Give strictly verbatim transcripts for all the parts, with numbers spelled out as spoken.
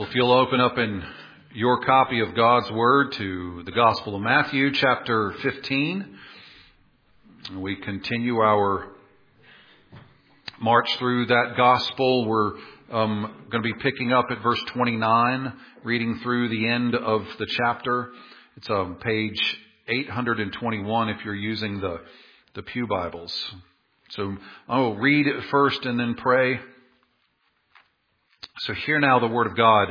Well, if you'll open up in your copy of God's Word to the Gospel of Matthew, chapter fifteen, we continue our march through that Gospel. We're um, going to be picking up at verse twenty-nine, reading through the end of the chapter. It's on page eight hundred twenty-one if you're using the, the Pew Bibles. So I will read it first and then pray. So hear now the word of God.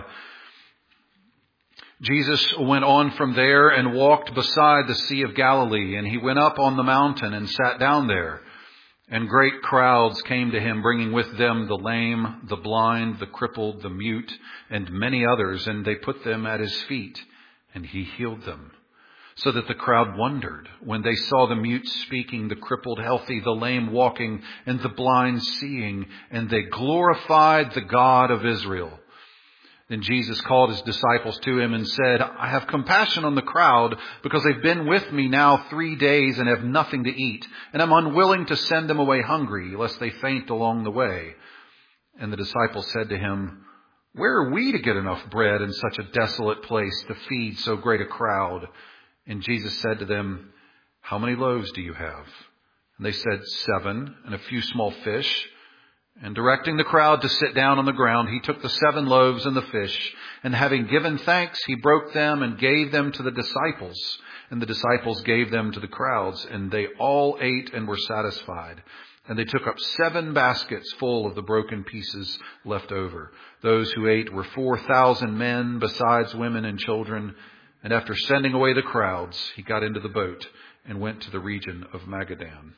Jesus went on from there and walked beside the Sea of Galilee, and he went up on the mountain and sat down there. And great crowds came to him, bringing with them the lame, the blind, the crippled, the mute, and many others, and they put them at his feet, and he healed them. So that the crowd wondered when they saw the mute speaking, the crippled healthy, the lame walking, and the blind seeing, and they glorified the God of Israel. Then Jesus called his disciples to him and said, I have compassion on the crowd because they've been with me now three days and have nothing to eat, and I'm unwilling to send them away hungry, lest they faint along the way. And the disciples said to him, Where are we to get enough bread in such a desolate place to feed so great a crowd? And Jesus said to them, How many loaves do you have? And they said, Seven, and a few small fish. And directing the crowd to sit down on the ground, he took the seven loaves and the fish, and having given thanks, he broke them and gave them to the disciples. And the disciples gave them to the crowds, and they all ate and were satisfied. And they took up seven baskets full of the broken pieces left over. Those who ate were four thousand men, besides women and children. And after sending away the crowds, he got into the boat and went to the region of Magadan.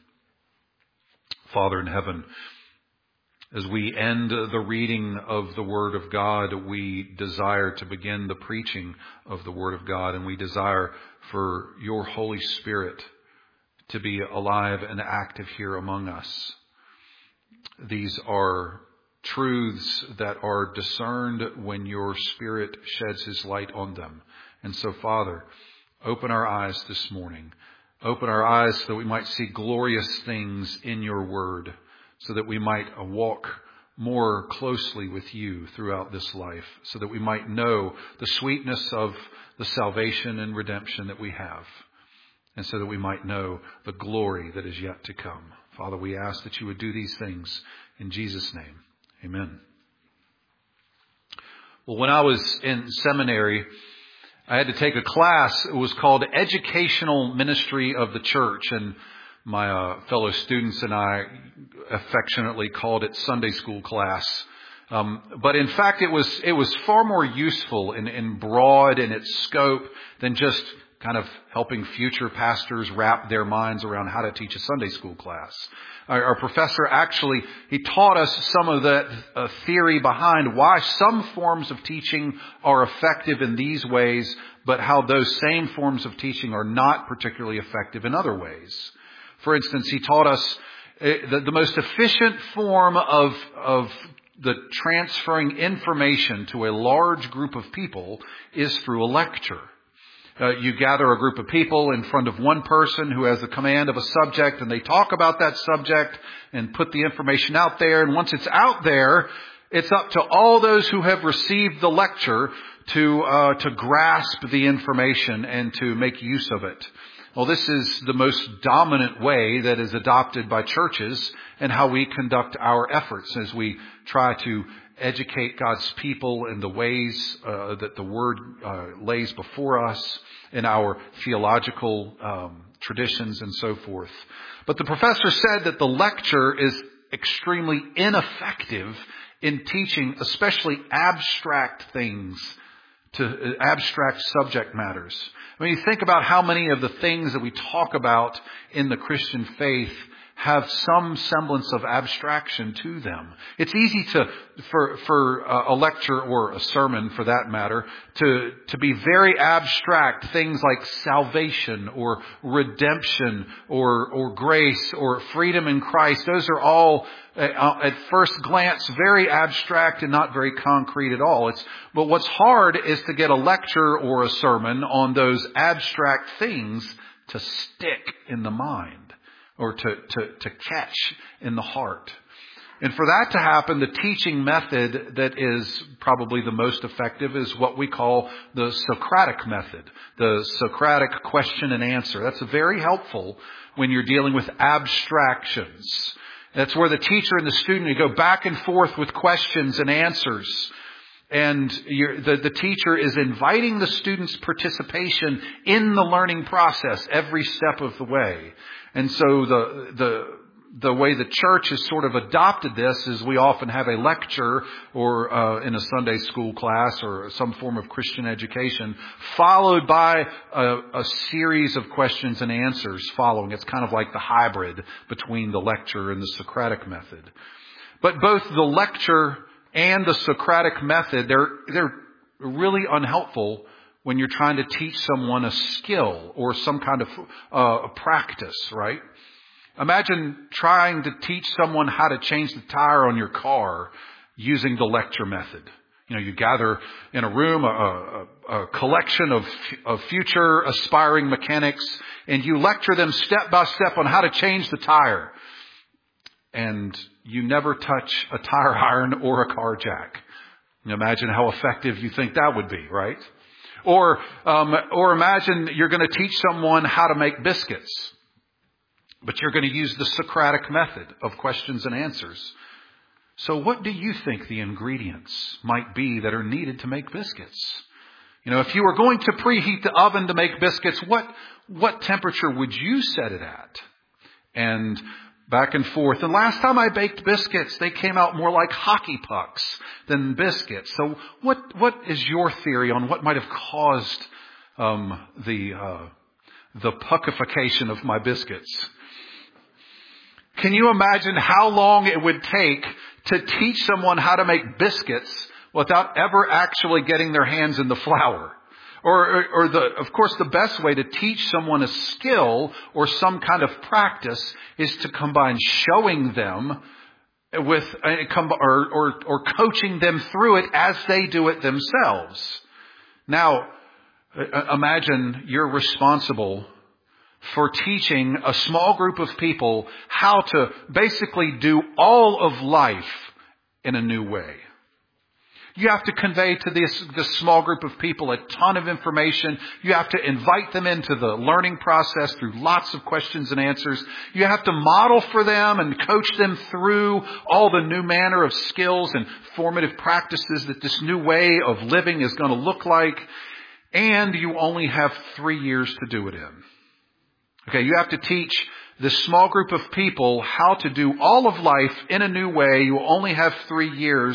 Father in heaven, as we end the reading of the Word of God, we desire to begin the preaching of the Word of God, and we desire for your Holy Spirit to be alive and active here among us. These are truths that are discerned when your Spirit sheds his light on them. And so, Father, open our eyes this morning. Open our eyes so that we might see glorious things in your word, so that we might walk more closely with you throughout this life, so that we might know the sweetness of the salvation and redemption that we have, and so that we might know the glory that is yet to come. Father, we ask that you would do these things in Jesus' name. Amen. Well, when I was in seminary, I had to take a class. It was called Educational Ministry of the Church, and my uh, fellow students and I affectionately called it Sunday school class. Um, but in fact, it was it was far more useful and, and broad in its scope than just kind of helping future pastors wrap their minds around how to teach a Sunday school class. Our, our professor actually, he taught us some of the uh, theory behind why some forms of teaching are effective in these ways, but how those same forms of teaching are not particularly effective in other ways. For instance, he taught us uh, the, the most efficient form of, of the transferring information to a large group of people is through a lecture. Uh, you gather a group of people in front of one person who has the command of a subject, and they talk about that subject and put the information out there. And once it's out there, it's up to all those who have received the lecture to uh, to grasp the information and to make use of it. Well, this is the most dominant way that is adopted by churches and how we conduct our efforts as we try to educate God's people in the ways uh, that the Word uh, lays before us in our theological um, traditions and so forth. But the professor said that the lecture is extremely ineffective in teaching, especially abstract things, to uh, abstract subject matters. I mean, you think about how many of the things that we talk about in the Christian faith have some semblance of abstraction to them. It's easy to, for, for a lecture or a sermon for that matter, to, to be very abstract. Things like salvation or redemption or, or grace or freedom in Christ. Those are all uh, at first glance very abstract and not very concrete at all. It's, but what's hard is to get a lecture or a sermon on those abstract things to stick in the mind, or to, to, to catch in the heart. And for that to happen, the teaching method that is probably the most effective is what we call the Socratic method, the Socratic question and answer. That's very helpful when you're dealing with abstractions. That's where the teacher and the student, you go back and forth with questions and answers. And you're, the, the teacher is inviting the student's participation in the learning process every step of the way. And so the, the, the way the church has sort of adopted this is we often have a lecture or uh, in a Sunday school class or some form of Christian education followed by a, a series of questions and answers following. It's kind of like the hybrid between the lecture and the Socratic method. But both the lecture and the Socratic method, they're, they're really unhelpful when you're trying to teach someone a skill or some kind of uh, a practice, right? Imagine trying to teach someone how to change the tire on your car using the lecture method. You know, you gather in a room a, a, a collection of, of future aspiring mechanics and you lecture them step by step on how to change the tire. And you never touch a tire iron or a car jack. Imagine how effective you think that would be, right? Or, um, or imagine you're going to teach someone how to make biscuits, but you're going to use the Socratic method of questions and answers. So what do you think the ingredients might be that are needed to make biscuits? You know, if you were going to preheat the oven to make biscuits, what, what temperature would you set it at? And back and forth. And last time I baked biscuits, they came out more like hockey pucks than biscuits. So what, what is your theory on what might have caused um, the, uh, the puckification of my biscuits? Can you imagine how long it would take to teach someone how to make biscuits without ever actually getting their hands in the flour? Or, or, or the, of course, the best way to teach someone a skill or some kind of practice is to combine showing them with, or, or, or coaching them through it as they do it themselves. Now, imagine you're responsible for teaching a small group of people how to basically do all of life in a new way. You have to convey to this, this small group of people a ton of information. You have to invite them into the learning process through lots of questions and answers. You have to model for them and coach them through all the new manner of skills and formative practices that this new way of living is going to look like. And you only have three years to do it in. Okay, you have to teach this small group of people how to do all of life in a new way. You only have three years.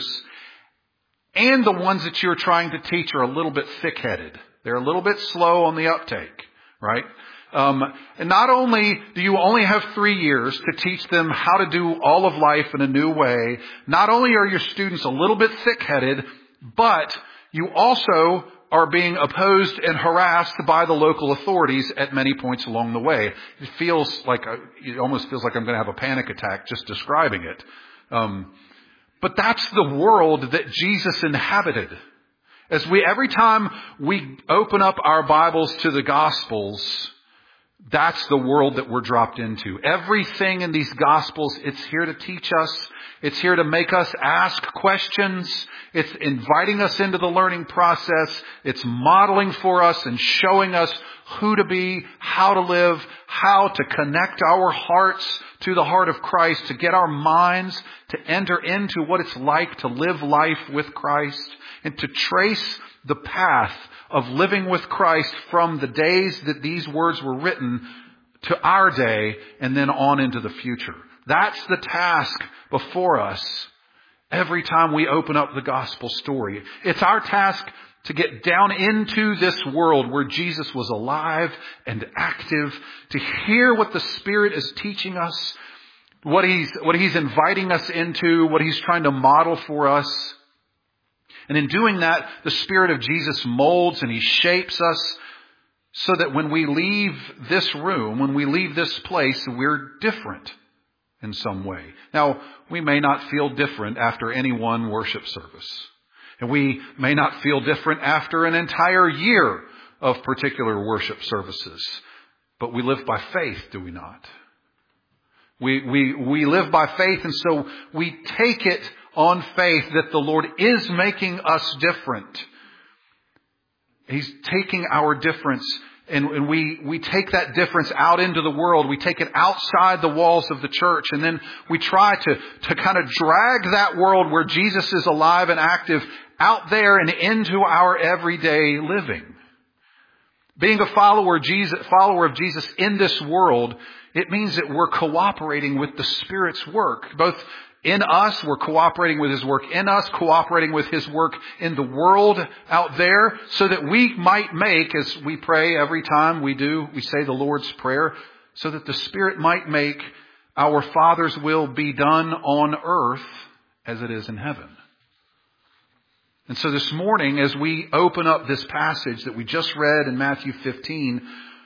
And the ones that you're trying to teach are a little bit thick-headed. They're a little bit slow on the uptake, right? Um, and not only do you only have three years to teach them how to do all of life in a new way, not only are your students a little bit thick-headed, but you also are being opposed and harassed by the local authorities at many points along the way. It feels like, a, it almost feels like I'm going to have a panic attack just describing it. Um, But that's the world that Jesus inhabited. As we, every time we open up our Bibles to the Gospels, that's the world that we're dropped into. Everything in these Gospels, it's here to teach us. It's here to make us ask questions. It's inviting us into the learning process. It's modeling for us and showing us who to be, how to live, how to connect our hearts to the heart of Christ, to get our minds to enter into what it's like to live life with Christ and to trace the path of living with Christ from the days that these words were written to our day and then on into the future. That's the task before us every time we open up the gospel story. It's our task to get down into this world where Jesus was alive and active, to hear what the Spirit is teaching us, what he's, what he's inviting us into, what he's trying to model for us. And in doing that, the Spirit of Jesus molds and he shapes us so that when we leave this room, when we leave this place, we're different in some way. Now, we may not feel different after any one worship service. And we may not feel different after an entire year of particular worship services. But we live by faith, do we not? We, we, we live by faith, and so we take it on faith that the Lord is making us different. He's taking our difference, and, and we, we take that difference out into the world. We take it outside the walls of the church, and then we try to, to kind of drag that world where Jesus is alive and active out there and into our everyday living. Being a follower of Jesus, follower of Jesus in this world, it means that we're cooperating with the Spirit's work. Both in us, we're cooperating with His work in us, cooperating with His work in the world out there, so that we might make, as we pray every time we do, we say the Lord's Prayer, so that the Spirit might make our Father's will be done on earth as it is in heaven. And so this morning, as we open up this passage that we just read in Matthew fifteen,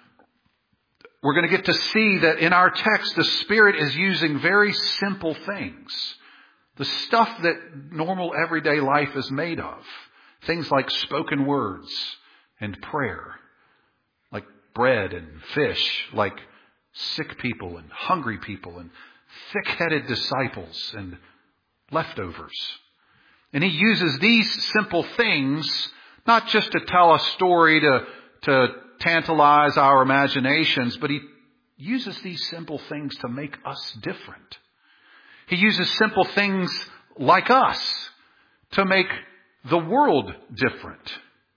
we're going to get to see that in our text, the Spirit is using very simple things. The stuff that normal everyday life is made of. Things like spoken words and prayer. Like bread and fish. Like sick people and hungry people and thick-headed disciples and leftovers. And He uses these simple things not just to tell a story to, to tantalize our imaginations, but He uses these simple things to make us different. He uses simple things like us to make the world different.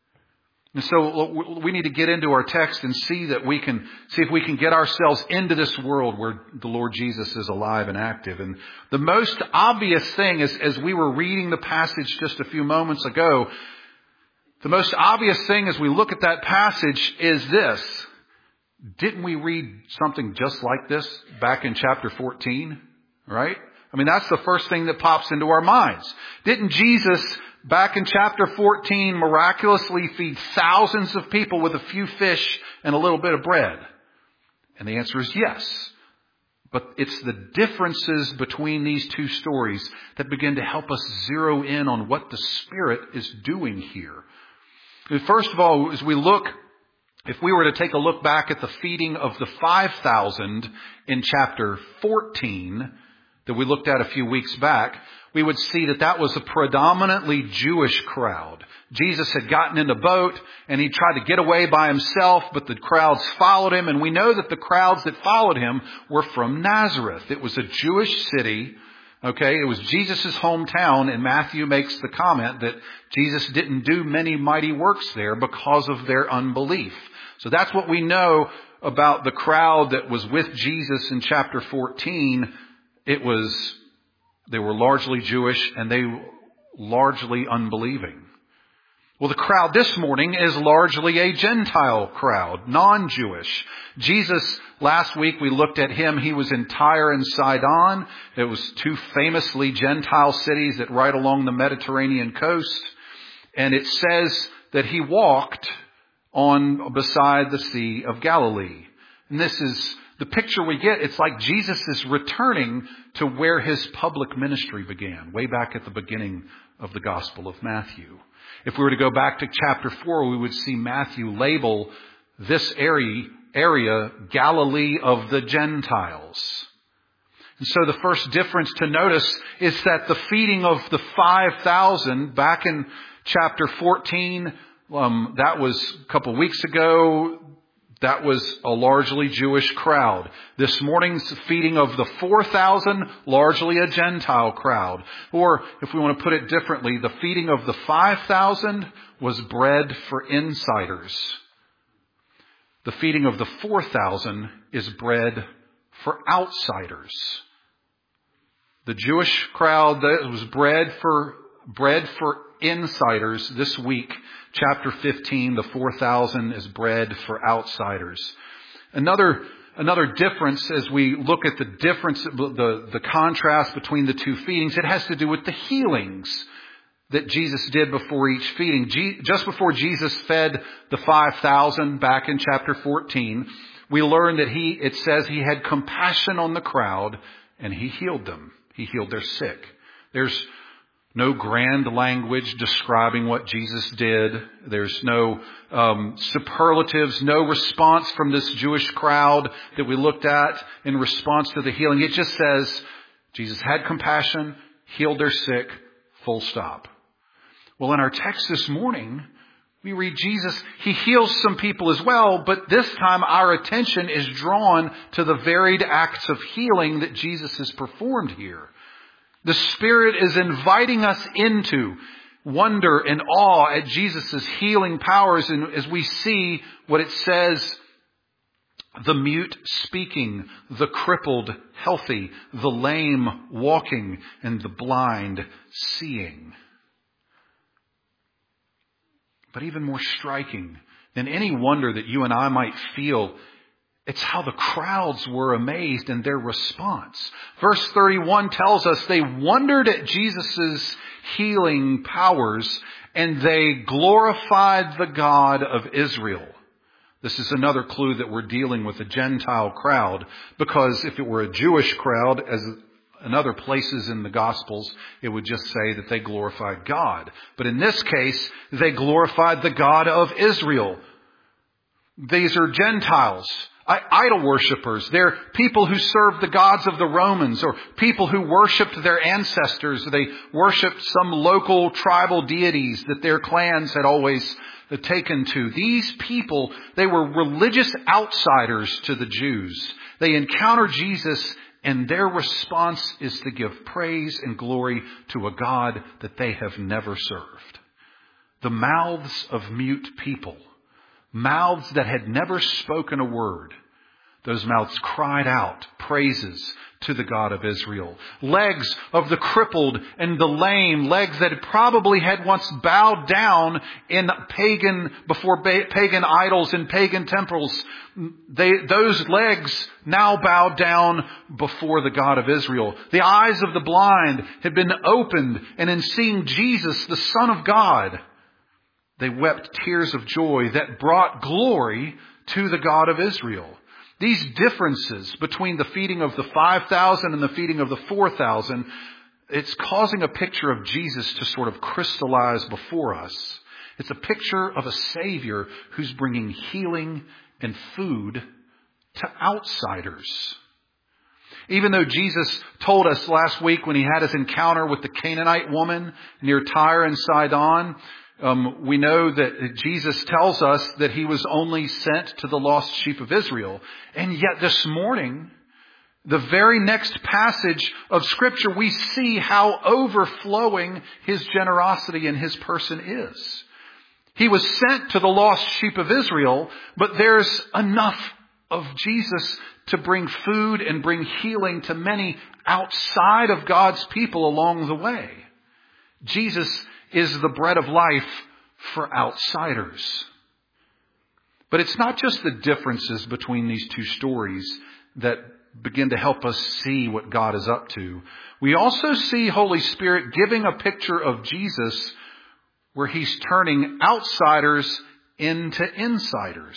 And so we need to get into our text and see that we can see if we can get ourselves into this world where the Lord Jesus is alive and active. And the most obvious thing is, as we were reading the passage just a few moments ago, the most obvious thing as we look at that passage is this. Didn't we read something just like this back in chapter fourteen? Right? I mean, that's the first thing that pops into our minds. Didn't Jesus, back in chapter fourteen, miraculously feed thousands of people with a few fish and a little bit of bread? And the answer is yes. But it's the differences between these two stories that begin to help us zero in on what the Spirit is doing here. First of all, as we look, if we were to take a look back at the feeding of the five thousand in chapter fourteen that we looked at a few weeks back, we would see that that was a predominantly Jewish crowd. Jesus had gotten in a boat and he tried to get away by himself, but the crowds followed him. And we know that the crowds that followed him were from Nazareth. It was a Jewish city. Okay, it was Jesus' hometown, and Matthew makes the comment that Jesus didn't do many mighty works there because of their unbelief. So that's what we know about the crowd that was with Jesus in chapter fourteen. It was, they were largely Jewish and they largely unbelieving. Well, the crowd this morning is largely a Gentile crowd, non-Jewish. Jesus, last week we looked at him. He was in Tyre and Sidon. It was two famously Gentile cities that right along the Mediterranean coast. And it says that he walked on beside the Sea of Galilee. And this is the picture we get. It's like Jesus is returning to where his public ministry began, way back at the beginning of the Gospel of Matthew. If we were to go back to chapter four, we would see Matthew label this area, area Galilee of the Gentiles. And so the first difference to notice is that the feeding of the five thousand back in chapter fourteen, um, that was a couple of weeks ago. That was a largely Jewish crowd. This morning's feeding of the four thousand, largely a Gentile crowd. Or, if we want to put it differently, the feeding of the five thousand was bread for insiders. The feeding of the four thousand is bread for outsiders. The Jewish crowd, that was bread for bread for insiders. This week, chapter fifteen, the four thousand is bread for outsiders. Another another difference as we look at the difference, the, the contrast between the two feedings, it has to do with the healings that Jesus did before each feeding. Just before Jesus fed the five thousand back in chapter fourteen, we learn that he, it says he had compassion on the crowd and he healed them. He healed their sick. There's no grand language describing what Jesus did. There's no um, superlatives, no response from this Jewish crowd that we looked at in response to the healing. It just says Jesus had compassion, healed their sick, full stop. Well, in our text this morning, we read Jesus, he heals some people as well, but this time our attention is drawn to the varied acts of healing that Jesus has performed here. The Spirit is inviting us into wonder and awe at Jesus' healing powers, and as we see what it says, the mute speaking, the crippled healthy, the lame walking, and the blind seeing. But even more striking than any wonder that you and I might feel, it's how the crowds were amazed in their response. Verse thirty-one tells us they wondered at Jesus' healing powers and they glorified the God of Israel. This is another clue that we're dealing with a Gentile crowd, because if it were a Jewish crowd, as in other places in the Gospels, it would just say that they glorified God. But in this case, they glorified the God of Israel. These are Gentiles, idol worshippers. They're people who served the gods of the Romans, or people who worshipped their ancestors. They worshipped some local tribal deities that their clans had always taken to. These people, they were religious outsiders to the Jews. They encountered Jesus, and their response is to give praise and glory to a God that they have never served. The mouths of mute people, mouths that had never spoken a word, those mouths cried out praises to the God of Israel. Legs of the crippled and the lame, legs that probably had once bowed down in pagan, before pagan idols in pagan temples. They, those legs now bowed down before the God of Israel. The eyes of the blind had been opened, and in seeing Jesus, the Son of God, they wept tears of joy that brought glory to the God of Israel. These differences between the feeding of the five thousand and the feeding of the four thousand, it's causing a picture of Jesus to sort of crystallize before us. It's a picture of a Savior who's bringing healing and food to outsiders. Even though Jesus told us last week when he had his encounter with the Canaanite woman near Tyre and Sidon, Um, we know that Jesus tells us that he was only sent to the lost sheep of Israel. And yet this morning, the very next passage of Scripture, we see how overflowing his generosity and his person is. He was sent to the lost sheep of Israel, but there's enough of Jesus to bring food and bring healing to many outside of God's people along the way. Jesus is the bread of life for outsiders. But it's not just the differences between these two stories that begin to help us see what God is up to. We also see Holy Spirit giving a picture of Jesus where he's turning outsiders into insiders.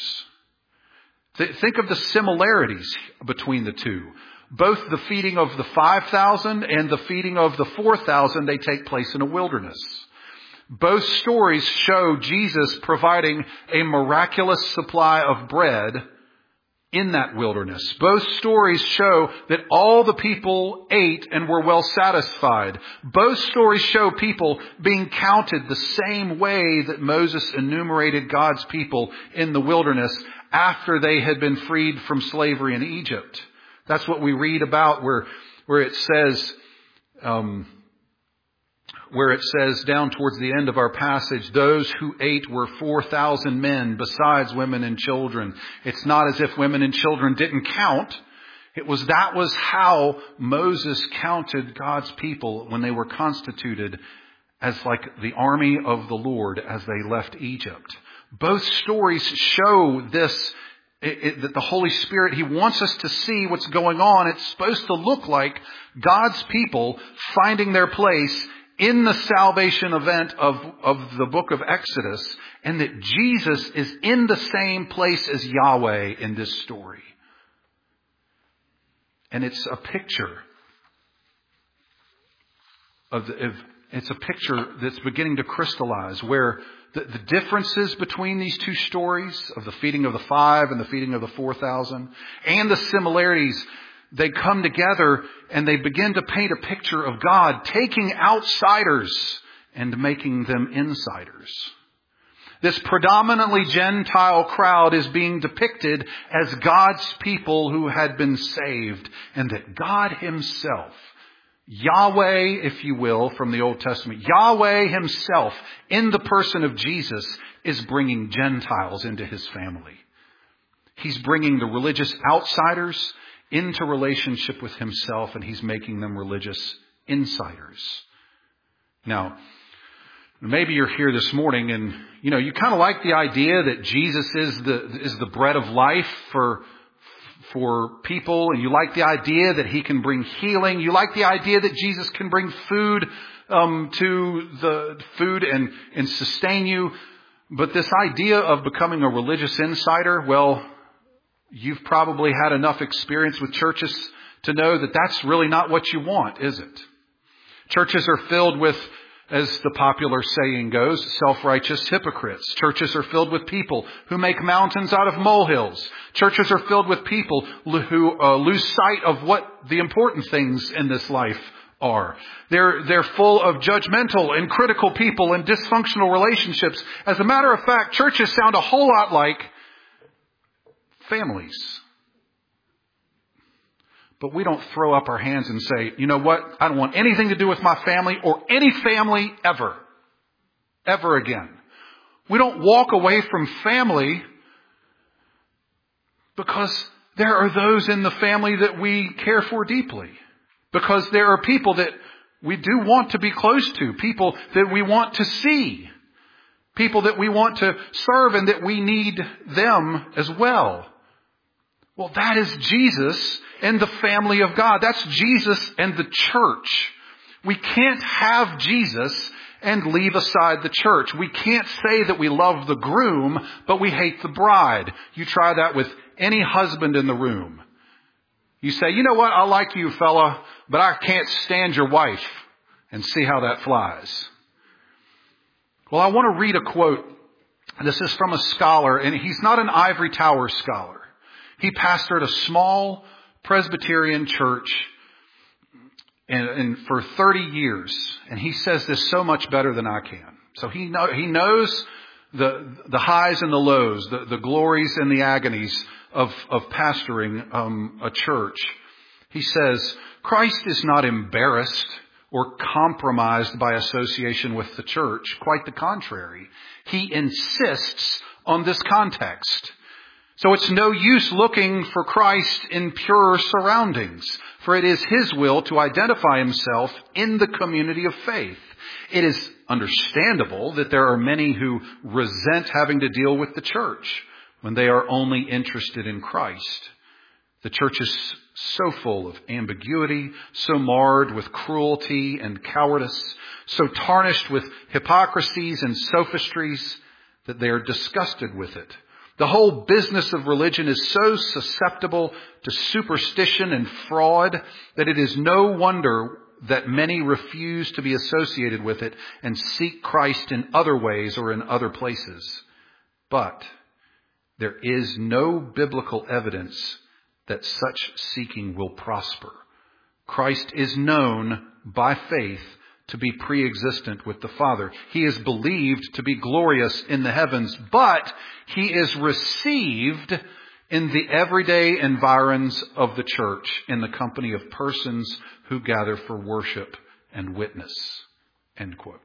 Think of the similarities between the two. Both the feeding of the five thousand and the feeding of the four thousand, they take place in a wilderness. Both stories show Jesus providing a miraculous supply of bread in that wilderness. Both stories show that all the people ate and were well satisfied. Both stories show people being counted the same way that Moses enumerated God's people in the wilderness after they had been freed from slavery in Egypt. That's what we read about where, where it says, um, where it says down towards the end of our passage, those who ate were four thousand men besides women and children. It's not as if women and children didn't count. It was, that was how Moses counted God's people when they were constituted as like the army of the Lord as they left Egypt. Both stories show this, it, it, that the Holy Spirit, he wants us to see what's going on. It's supposed to look like God's people finding their place in the salvation event of, of the book of Exodus, and that Jesus is in the same place as Yahweh in this story. And it's a picture of, the, of it's a picture that's beginning to crystallize where the, the differences between these two stories of the feeding of the five and the feeding of the four thousand and the similarities, they come together and they begin to paint a picture of God taking outsiders and making them insiders. This predominantly Gentile crowd is being depicted as God's people who had been saved, and that God himself, Yahweh, if you will, from the Old Testament, Yahweh himself, in the person of Jesus, is bringing Gentiles into his family. He's bringing the religious outsiders into relationship with himself, and he's making them religious insiders. Now, maybe you're here this morning and, you know, you kind of like the idea that Jesus is the, is the bread of life for, for people. And you like the idea that he can bring healing. You like the idea that Jesus can bring food, um, to the food and, and sustain you. But this idea of becoming a religious insider, well, you've probably had enough experience with churches to know that that's really not what you want, is it? Churches are filled with, as the popular saying goes, self-righteous hypocrites. Churches are filled with people who make mountains out of molehills. Churches are filled with people who uh, lose sight of what the important things in this life are. They're, they're full of judgmental and critical people and dysfunctional relationships. As a matter of fact, churches sound a whole lot like families. But we don't throw up our hands and say, you know what? I don't want anything to do with my family or any family ever. Ever again. We don't walk away from family because there are those in the family that we care for deeply. Because there are people that we do want to be close to. People that we want to see. People that we want to serve and that we need them as well. Well, that is Jesus and the family of God. That's Jesus and the church. We can't have Jesus and leave aside the church. We can't say that we love the groom, but we hate the bride. You try that with any husband in the room. You say, you know what? I like you, fella, but I can't stand your wife. And see how that flies. Well, I want to read a quote. This is from a scholar, and he's not an ivory tower scholar. He pastored a small Presbyterian church and, and for thirty years. And he says this so much better than I can. So he know, he knows the the highs and the lows, the, the glories and the agonies of, of pastoring um, a church. He says, Christ is not embarrassed or compromised by association with the church. Quite the contrary. He insists on this context. So it's no use looking for Christ in purer surroundings, for it is his will to identify himself in the community of faith. It is understandable that there are many who resent having to deal with the church when they are only interested in Christ. The church is so full of ambiguity, so marred with cruelty and cowardice, so tarnished with hypocrisies and sophistries that they are disgusted with it. The whole business of religion is so susceptible to superstition and fraud that it is no wonder that many refuse to be associated with it and seek Christ in other ways or in other places. But there is no biblical evidence that such seeking will prosper. Christ is known by faith to be pre-existent with the Father. He is believed to be glorious in the heavens, but he is received in the everyday environs of the church, in the company of persons who gather for worship and witness. End quote.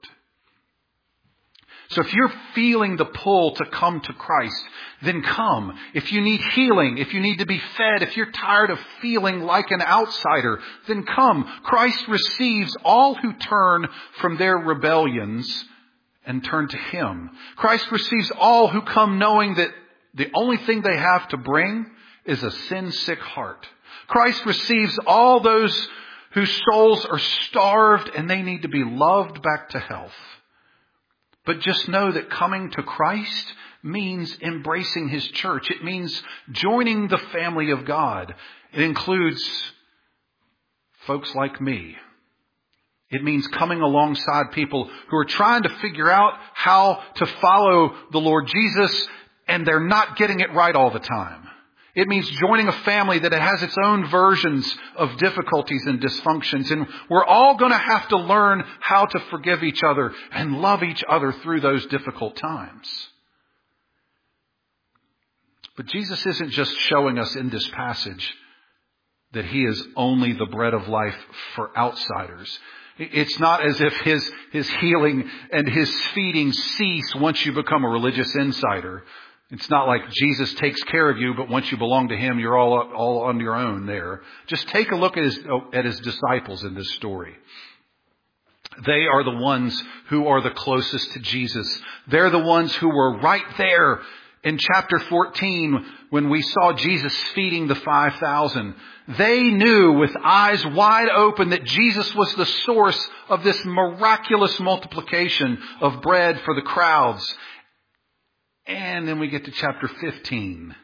So if you're feeling the pull to come to Christ, then come. If you need healing, if you need to be fed, if you're tired of feeling like an outsider, then come. Christ receives all who turn from their rebellions and turn to him. Christ receives all who come knowing that the only thing they have to bring is a sin-sick heart. Christ receives all those whose souls are starved and they need to be loved back to health. But just know that coming to Christ means embracing his church. It means joining the family of God. It includes folks like me. It means coming alongside people who are trying to figure out how to follow the Lord Jesus, and they're not getting it right all the time. It means joining a family that has its own versions of difficulties and dysfunctions. And we're all going to have to learn how to forgive each other and love each other through those difficult times. But Jesus isn't just showing us in this passage that he is only the bread of life for outsiders. It's not as if his, his healing and his feeding cease once you become a religious insider. It's not like Jesus takes care of you, but once you belong to him, you're all, all on your own there. Just take a look at his, at his disciples in this story. They are the ones who are the closest to Jesus. They're the ones who were right there in chapter fourteen when we saw Jesus feeding the five thousand. They knew with eyes wide open that Jesus was the source of this miraculous multiplication of bread for the crowds. And then we get to chapter fifteen.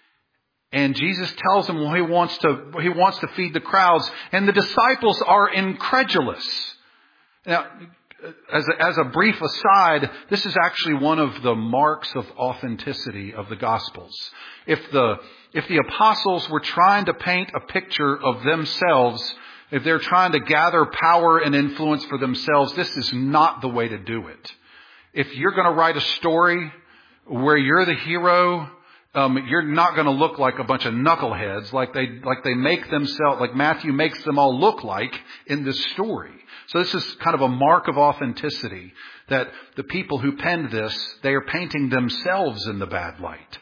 And Jesus tells them, well, he wants to, he wants to feed the crowds. And the disciples are incredulous. Now, as a, as a brief aside, this is actually one of the marks of authenticity of the Gospels. If the, if the apostles were trying to paint a picture of themselves, if they're trying to gather power and influence for themselves, this is not the way to do it. If you're going to write a story where you're the hero, um, you're not going to look like a bunch of knuckleheads like they like they make themselves, like Matthew makes them all look like in this story. So this is kind of a mark of authenticity, that the people who penned this, they are painting themselves in the bad light.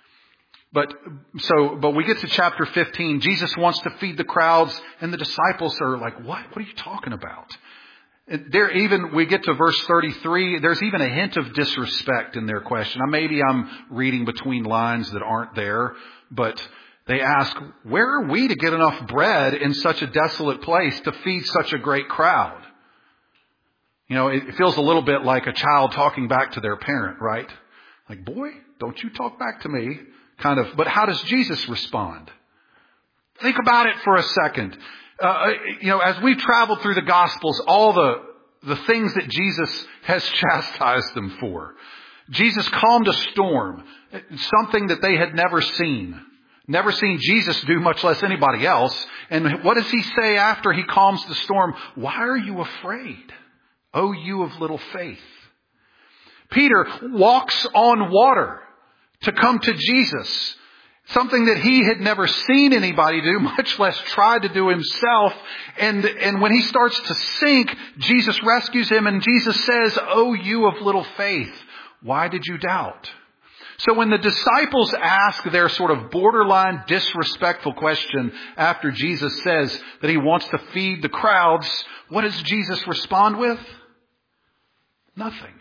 But so, but we get to chapter fifteen. Jesus wants to feed the crowds, and the disciples are like, "What? What are you talking about?" There even, we get to verse thirty-three, there's even a hint of disrespect in their question. Now, maybe I'm reading between lines that aren't there, but they ask, where are we to get enough bread in such a desolate place to feed such a great crowd? You know, it feels a little bit like a child talking back to their parent, right? Like, boy, don't you talk back to me, kind of. But how does Jesus respond? Think about it for a second. Uh, you know, as we've traveled through the Gospels, all the, the things that Jesus has chastised them for. Jesus calmed a storm, something that they had never seen. Never seen Jesus do, much less anybody else. And what does he say after he calms the storm? Why are you afraid, O you of little faith? Peter walks on water to come to Jesus. Something that he had never seen anybody do, much less tried to do himself. And, and when he starts to sink, Jesus rescues him, and Jesus says, "O you of little faith, why did you doubt?" So when the disciples ask their sort of borderline disrespectful question after Jesus says that he wants to feed the crowds, what does Jesus respond with? Nothing.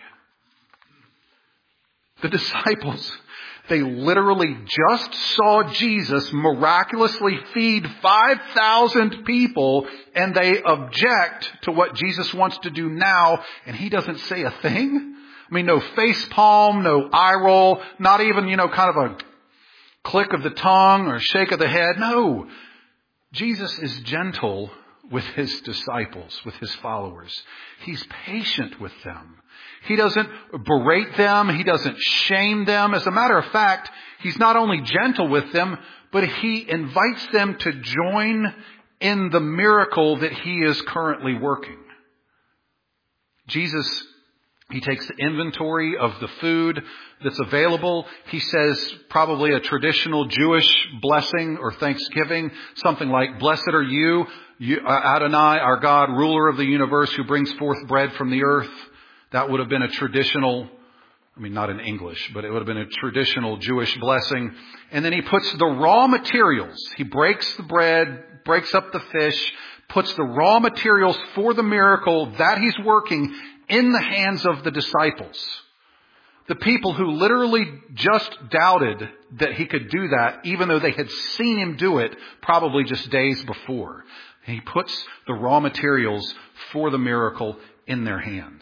The disciples, they literally just saw Jesus miraculously feed five thousand people, and they object to what Jesus wants to do now, and he doesn't say a thing. I mean, no face palm, no eye roll, not even, you know, kind of a click of the tongue or shake of the head. No. Jesus is gentle with his disciples, with his followers. He's patient with them. He doesn't berate them. He doesn't shame them. As a matter of fact, he's not only gentle with them, but he invites them to join in the miracle that he is currently working. Jesus, he takes inventory of the food that's available. He says probably a traditional Jewish blessing or thanksgiving, something like, "Blessed are you, you Adonai, our God, ruler of the universe, who brings forth bread from the earth." That would have been a traditional, I mean, not in English, but it would have been a traditional Jewish blessing. And then he puts the raw materials. He breaks the bread, breaks up the fish, puts the raw materials for the miracle that he's working in the hands of the disciples. The people who literally just doubted that he could do that, even though they had seen him do it probably just days before. And he puts the raw materials for the miracle in their hands.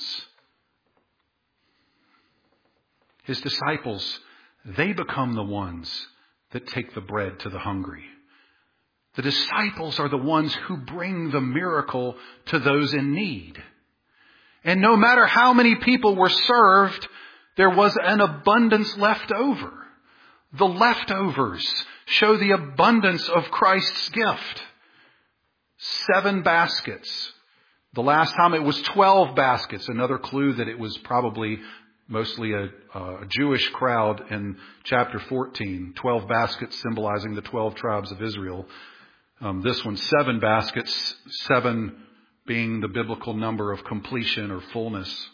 His disciples, they become the ones that take the bread to the hungry. The disciples are the ones who bring the miracle to those in need. And no matter how many people were served, there was an abundance left over. The leftovers show the abundance of Christ's gift. Seven baskets. The last time it was twelve baskets. Another clue that it was probably mostly a, a Jewish crowd in chapter fourteen. Twelve baskets symbolizing the twelve tribes of Israel. Um, this one, seven baskets. Seven being the biblical number of completion or fullness.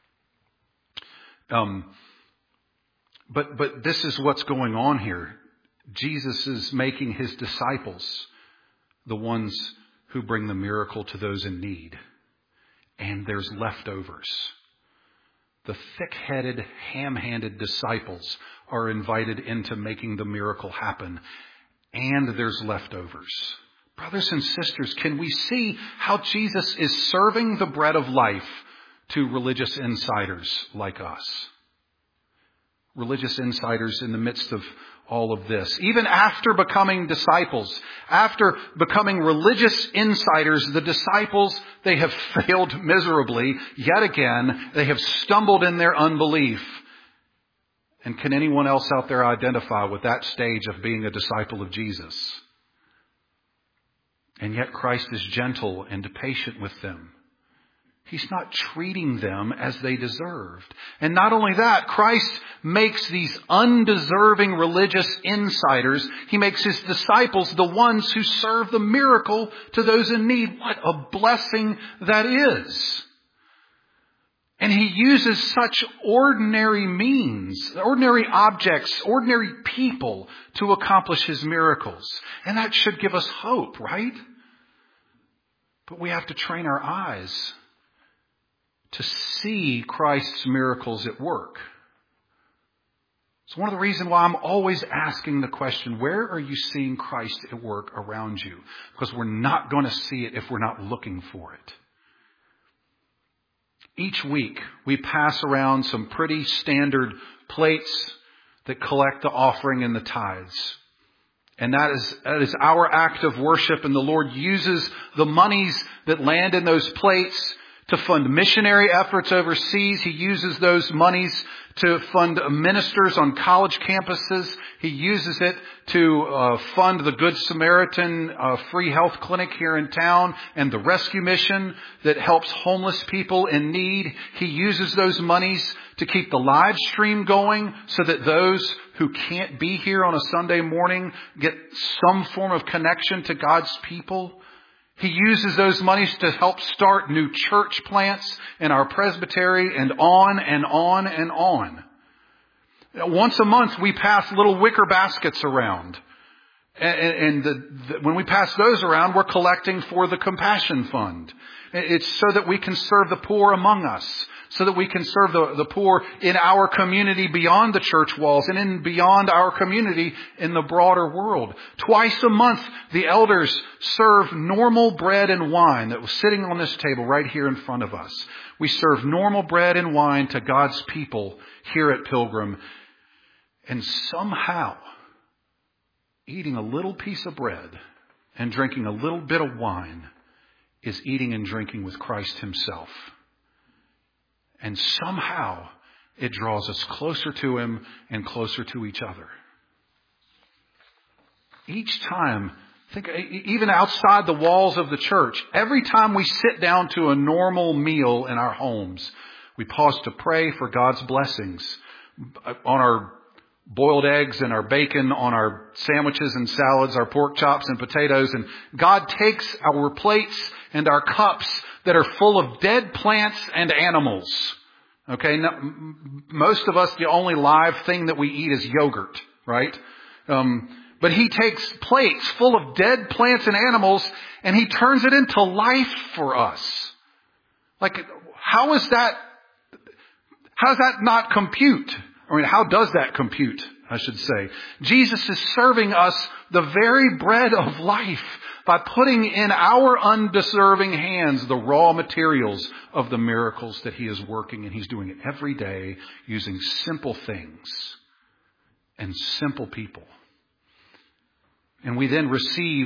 Um, but but this is what's going on here. Jesus is making his disciples the ones who bring the miracle to those in need. And there's leftovers. The thick-headed, ham-handed disciples are invited into making the miracle happen. And there's leftovers. Brothers and sisters, can we see how Jesus is serving the bread of life to religious insiders like us? Religious insiders in the midst of all of this. Even after becoming disciples, after becoming religious insiders, the disciples, they have failed miserably. Yet again, they have stumbled in their unbelief. And can anyone else out there identify with that stage of being a disciple of Jesus? And yet Christ is gentle and patient with them. He's not treating them as they deserved. And not only that, Christ makes these undeserving religious insiders, he makes his disciples the ones who serve the miracle to those in need. What a blessing that is. And he uses such ordinary means, ordinary objects, ordinary people to accomplish his miracles. And that should give us hope, right? But we have to train our eyes to see Christ's miracles at work. It's one of the reasons why I'm always asking the question, where are you seeing Christ at work around you? Because we're not going to see it if we're not looking for it. Each week, we pass around some pretty standard plates that collect the offering and the tithes. And that is, that is our act of worship. And the Lord uses the monies that land in those plates to fund missionary efforts overseas. He uses those monies to fund ministers on college campuses. He uses it to uh, fund the Good Samaritan uh, free health clinic here in town and the rescue mission that helps homeless people in need. He uses those monies to keep the live stream going so that those who can't be here on a Sunday morning get some form of connection to God's people. He uses those monies to help start new church plants in our presbytery and on and on and on. Once a month, we pass little wicker baskets around. And the, the, when we pass those around, we're collecting for the Compassion Fund. It's so that we can serve the poor among us. So that we can serve the, the poor in our community beyond the church walls and in beyond our community in the broader world. Twice a month, the elders serve normal bread and wine that was sitting on this table right here in front of us. We serve normal bread and wine to God's people here at Pilgrim. And somehow, eating a little piece of bread and drinking a little bit of wine is eating and drinking with Christ himself. And somehow it draws us closer to him and closer to each other. Each time, think even outside the walls of the church, every time we sit down to a normal meal in our homes, we pause to pray for God's blessings on our boiled eggs and our bacon, on our sandwiches and salads, our pork chops and potatoes. And God takes our plates and our cups that are full of dead plants and animals. Okay, now, most of us, the only live thing that we eat is yogurt, right? Um, but he takes plates full of dead plants and animals and he turns it into life for us. Like, how is that, how does that not compute? I mean, how does that compute, I should say? Jesus is serving us the very bread of life by putting in our undeserving hands the raw materials of the miracles that he is working. And he's doing it every day using simple things and simple people. And we then receive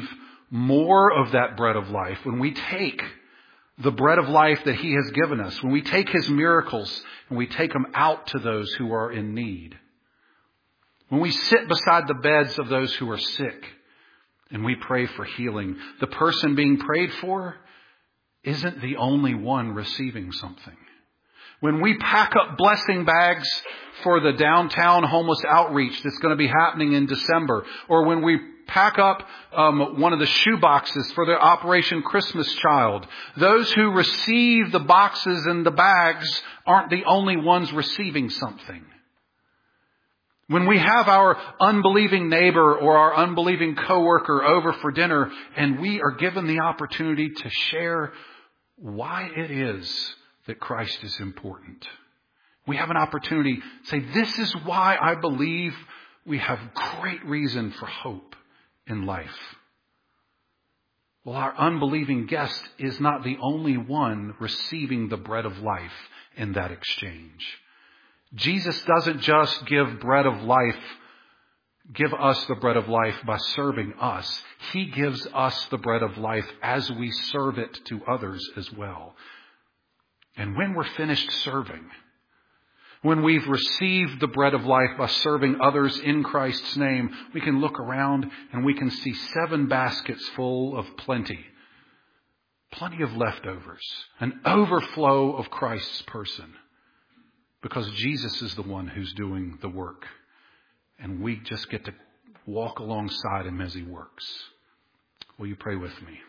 more of that bread of life, when we take the bread of life that He has given us, when we take His miracles and we take them out to those who are in need, when we sit beside the beds of those who are sick and we pray for healing, the person being prayed for isn't the only one receiving something. When we pack up blessing bags for the downtown homeless outreach that's going to be happening in December, or when we pack up um, one of the shoe boxes for the Operation Christmas Child, those who receive the boxes and the bags aren't the only ones receiving something. When we have our unbelieving neighbor or our unbelieving coworker over for dinner and we are given the opportunity to share why it is that Christ is important, we have an opportunity to say, this is why I believe we have great reason for hope in life. Well, our unbelieving guest is not the only one receiving the bread of life in that exchange. Jesus doesn't just give bread of life, give us the bread of life by serving us. He gives us the bread of life as we serve it to others as well. And when we're finished serving, when we've received the bread of life by serving others in Christ's name, we can look around and we can see seven baskets full of plenty. Plenty of leftovers. An overflow of Christ's person. Because Jesus is the one who's doing the work. And we just get to walk alongside Him as He works. Will you pray with me?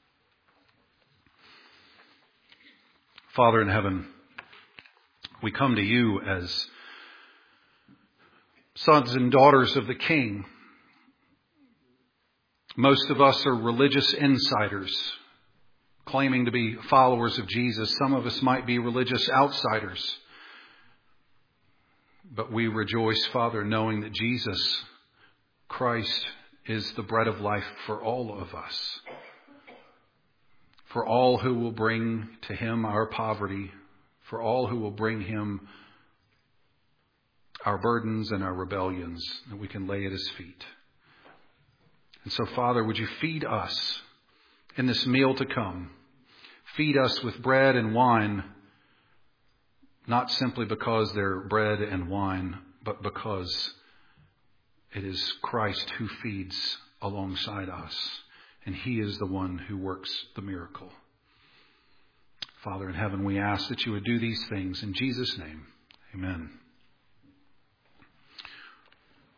Father in heaven, we come to You as sons and daughters of the King. Most of us are religious insiders, claiming to be followers of Jesus. Some of us might be religious outsiders. But we rejoice, Father, knowing that Jesus Christ is the bread of life for all of us. For all who will bring to Him our poverty. For all who will bring Him our burdens and our rebellions that we can lay at His feet. And so, Father, would You feed us in this meal to come. Feed us with bread and wine. Not simply because they're bread and wine, but because it is Christ who feeds alongside us. And He is the one who works the miracle. Father in heaven, we ask that You would do these things in Jesus' name. Amen.